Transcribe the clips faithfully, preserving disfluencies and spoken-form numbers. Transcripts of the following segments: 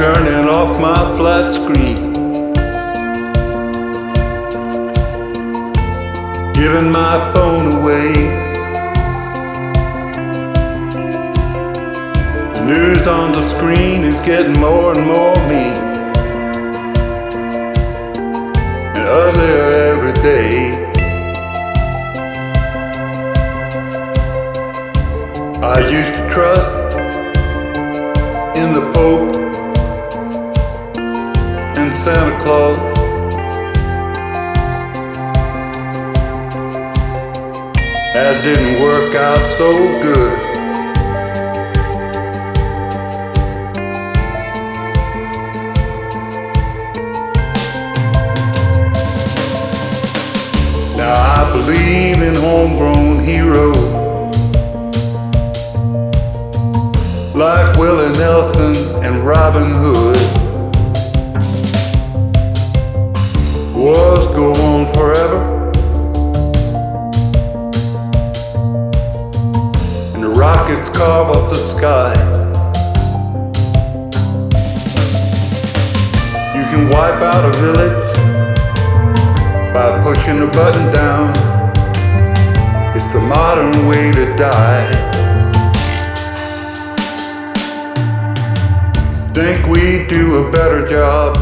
turning off my flat screen, giving my phone away. The news on the screen is getting more and more mean and uglier every day. I used to trust in the Pope and Santa Claus. That didn't work out so good. Now I believe in homegrown heroes like Willie Nelson and Robin Hood. Wars go on forever, and the rockets carve up the sky. You can wipe out a village by pushing a button down. It's the modern way to die. Think we do a better job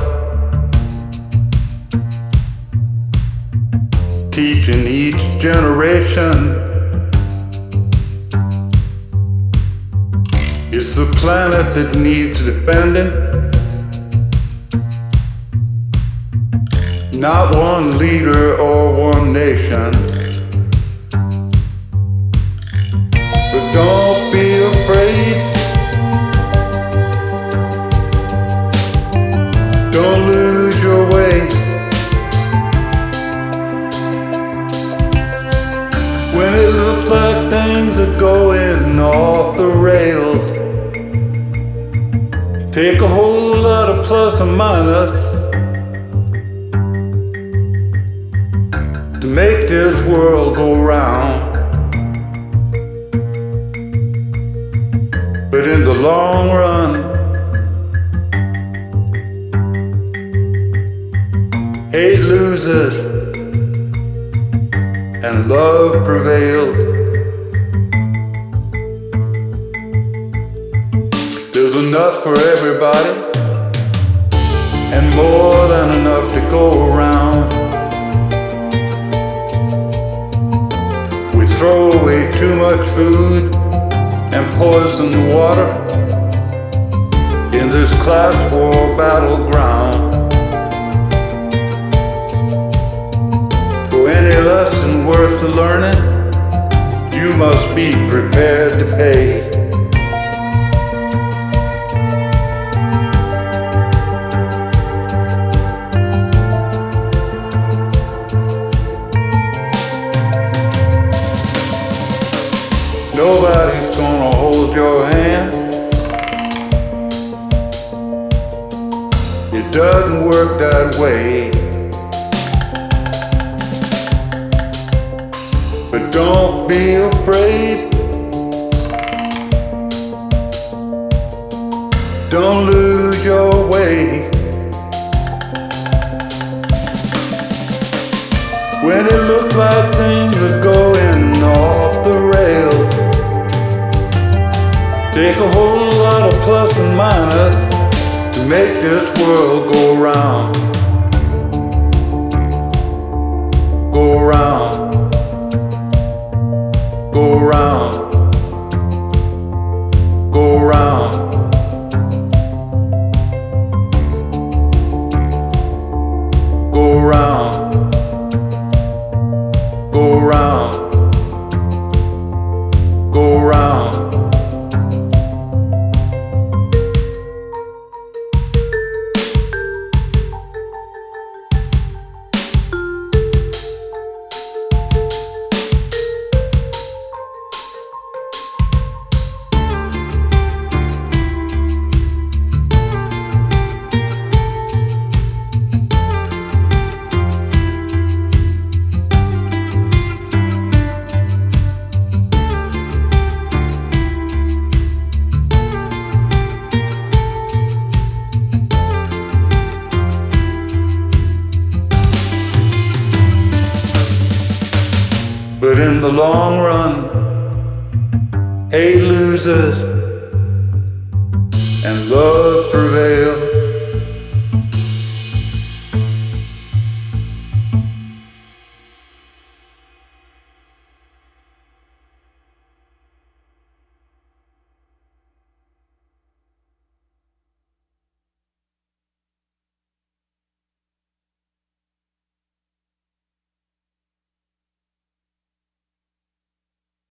teaching each generation it's the planet that needs defending, not one leader or one nation. But don't be afraid, don't lose your way. When it looks like things are going off the rails, take a whole lot of plus and minus to make this world go round. But in the long run, hate loses and love prevails. There's enough for everybody and more than enough to go around. We throw away too much food and poison the water in this class war battleground. For any lesson worth the learning, you must be prepared to pay. Nobody's gonna hold your hand. It doesn't work that way. But don't be afraid, don't lose your way. When it looks like things are going off the rails, take a whole lot of plus and minus to make this world go round. Go round. Go round. Go round. Go round. Go round. Go round. in the long run, hate loses and love prevails.